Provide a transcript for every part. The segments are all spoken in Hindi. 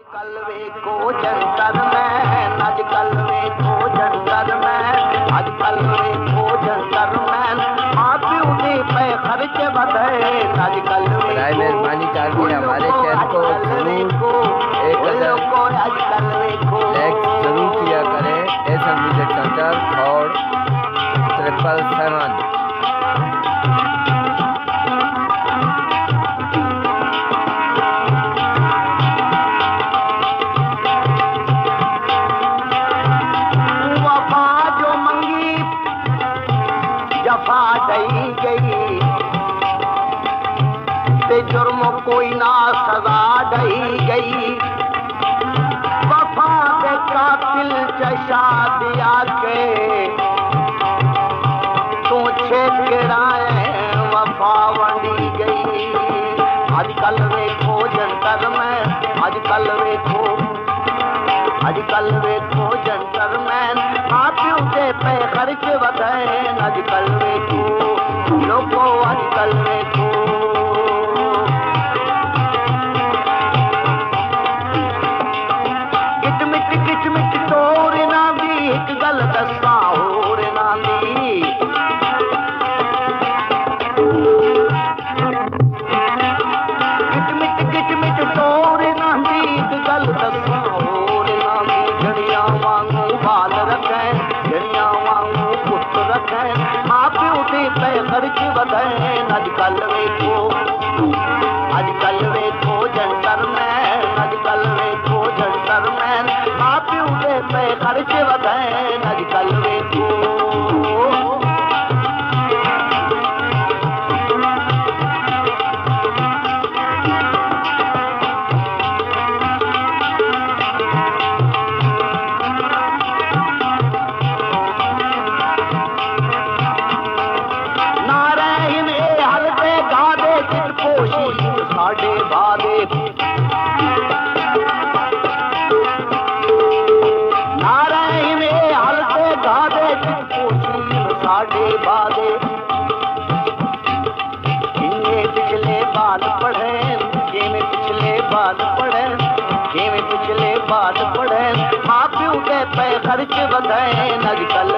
कल वेखो जंतर मैन, अज कल वेखो जंतर मैन, अज कल वेखो जंतर मैन, मां प्यो दे पे खर्च बढ़े, अज कल मेहरबानी करके हमारे चैनल को जरूर एक लाइक जरूर किया करें। एसएम म्यूजिक सेंटर और 777। जुर्म कोई ना सजा दई गई, वफा के कातिल चशा दिया के तू छेड़ाए वफा वंडी गई। अजकल वेखो जंतर में, अजकल वेखो जंतर मैन, मां प्यो दे पे खर्च वधे, अजकल वेखो लोगो, अजकल वेखो गल दसा होर नाली, गिटमिट तोर नाली, गल दसा होर नाली, जड़िया वांगू बाल रखे, जड़िया वांगू पुत रखे, मां प्यो दे पे खर्च वधे, अजकल वेखो जंतर मैन, अजकल वेखो जंतर मैन, मां प्यो दे पे खर्च वधे, अजकल वेखो नारायण हलते गादे चित पोशी साडे बादे, नारायण हलते गादे चित पोशी साडे बादे, किन्ने पिछले बाल पढ़े, किवें पिछले बाल पढ़े, किवें पिछले बाल पढ़े, मां प्यो दे पे खर्च वधे, अजकल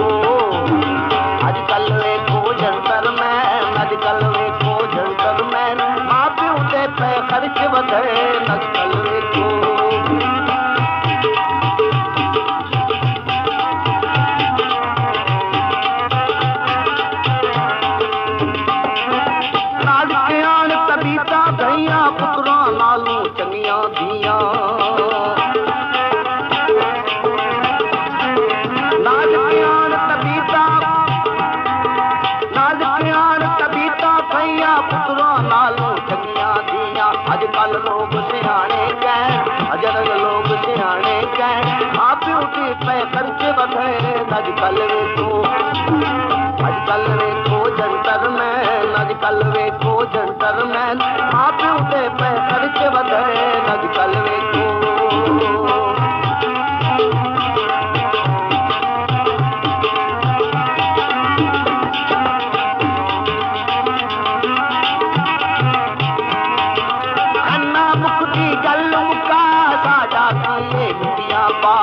वेखो जंतर मैन, अजकल वेखो जंतर मैन, मां प्यो दे पे खर्च वधे, अजकल वेखो पुत्रा नालू चंगिया दिया, नाजकियान तबीता भैया पुत्रा नालू चंगिया दिया, अजकल लोग सियाने कह, अजकल लोग सियाने कह, मां प्यो दे पे खर्च वधे, अजकल वेखो जंतर मैन, अजकल वेखो जंतर मैन, मां प्यो दे पे खर्च वधे, अजकल वेखो अन्ना मुक्ति गल मुका साडा किए मिटिया पा,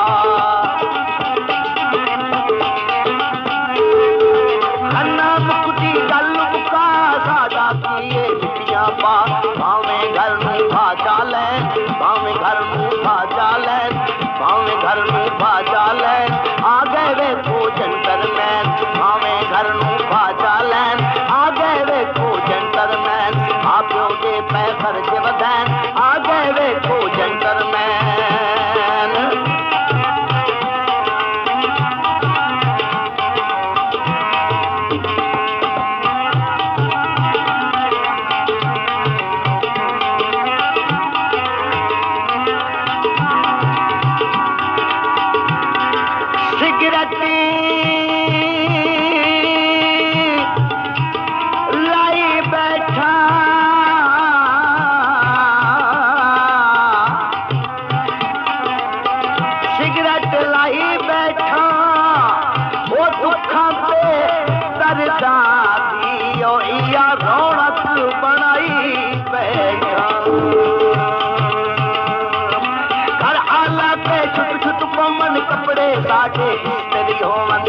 अन्ना मुक्ति गल मुका साडा किए मिटिया पा, भावें घर में भाजा ले, भावें घर में भाजा ले, भावें घर में भाजा ले, आ गए वेखो जंतर मैन, भावें घर में भाजा ले, आ गए वेखो जंतर मैन, मां प्यो दे पे खर्च वधे, आ गए वेखो जंतर मैन। सिगरेट लाई बैठा, सिगरेट लाई बैठा, वो दुखा पे दर्दा दी, या रौनक बनाई बैठा, साढ़े इस्त्री होवन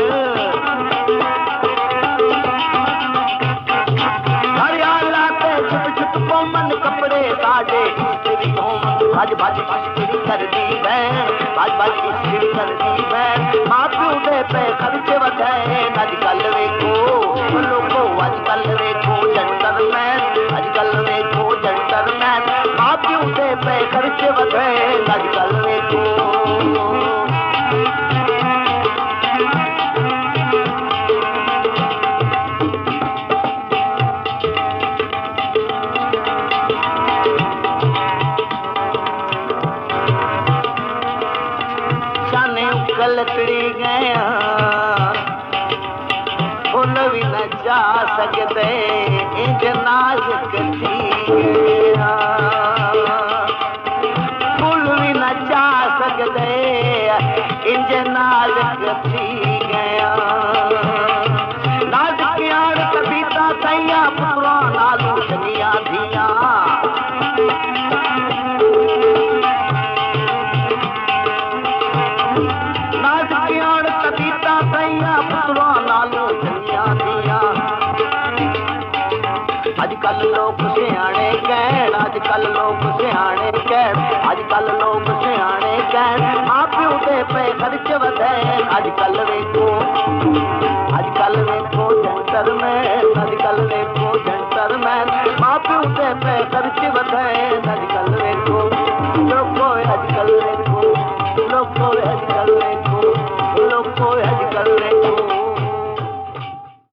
हरियाला ते छुट छुट पोमन कपड़े साढ़े इस्त्री होवन भज भज इस्त्री कर दी बैन भज भज इस्त्री कर दी बैन मां प्यो दे पे खर्चे वधाए अजकल वेखो लोगो अजकल वेखो जेंटलमैन अजकल वेखो जेंटलमैन मां प्यो दे पे खर्चे वधाए अजकल वेखो लकड़ी गया फुल भी न जा सकते इंज नाजुक थी गया फुल भी न जा सकते इंज नाजुक थी गया नाजुकियाड़ कविता सैया पुरा नालू चंगिया धिया अजकल लोग सियाने कहन अजकल लोग सियाने कहन अजकल लोग सियाने कहन मां प्यो दे पे खर्च वधे अजकल वेखो